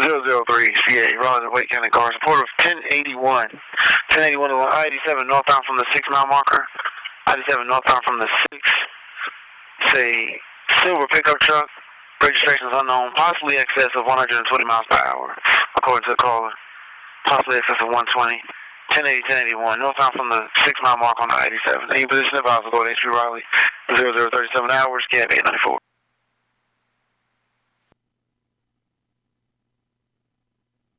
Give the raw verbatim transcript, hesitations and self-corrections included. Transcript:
zero zero three C A, Raleigh, Wake County cars. Report of ten eighty-one. ten eighty-one along I eighty-seven northbound from the six mile marker. I eighty-seven northbound from the six. Say silver pickup truck. Registration is unknown. Possibly excess of one hundred twenty miles per hour, according to the caller. Possibly excess of one twenty. ten eighty, ten eighty-one. Northbound from the six mile mark on I eighty-seven. Any position of house, go to H P Riley. zero zero thirty-seven hours, Cab eight ninety-four.